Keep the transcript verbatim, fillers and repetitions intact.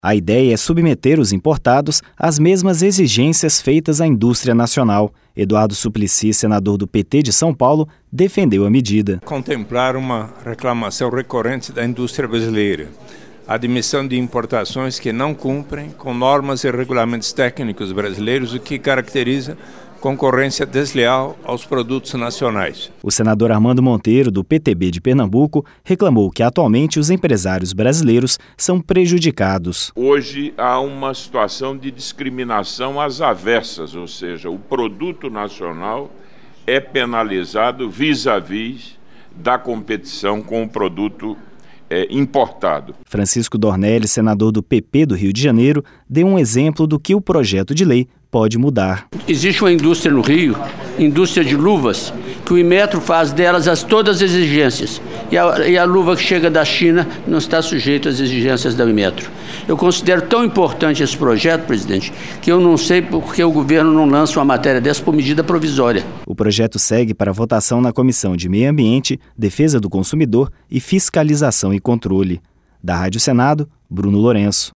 A ideia é submeter os importados às mesmas exigências feitas à indústria nacional. Eduardo Suplicy, senador do P T de São Paulo, defendeu a medida. Contemplar uma reclamação recorrente da indústria brasileira. A admissão de importações que não cumprem com normas e regulamentos técnicos brasileiros, o que caracteriza concorrência desleal aos produtos nacionais. O senador Armando Monteiro, do P T B de Pernambuco, reclamou que atualmente os empresários brasileiros são prejudicados. Hoje há uma situação de discriminação às avessas, ou seja, o produto nacional é penalizado vis-à-vis da competição com o produto é, importado. Francisco Dornelles, senador do P P do Rio de Janeiro, deu um exemplo do que o projeto de lei pode mudar. Existe uma indústria no Rio, indústria de luvas, que o Inmetro faz delas as todas as exigências. E a, e a luva que chega da China não está sujeita às exigências da Inmetro. Eu considero tão importante esse projeto, presidente, que eu não sei por que o governo não lança uma matéria dessa por medida provisória. O projeto segue para votação na Comissão de Meio Ambiente, Defesa do Consumidor e Fiscalização e Controle. Da Rádio Senado, Bruno Lourenço.